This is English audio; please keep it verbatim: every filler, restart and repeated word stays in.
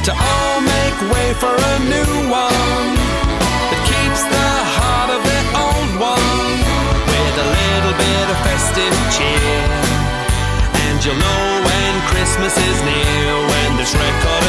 to all make way for a new one that keeps the heart of the old one with a little bit of festive cheer. And you'll know when Christmas is near when this record